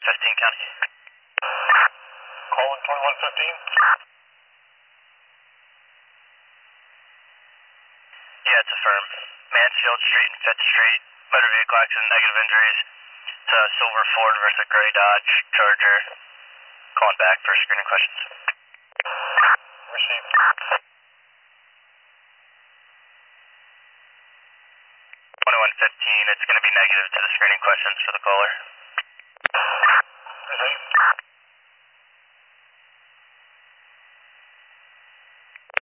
15 County. Calling 2115. Yeah, it's affirmed. Mansfield Street and 5th Street, motor vehicle accident, negative injuries. It's a silver Ford versus a gray Dodge Charger. Calling back for screening questions. Received. 2115, it's going to be negative to the screening questions for the caller.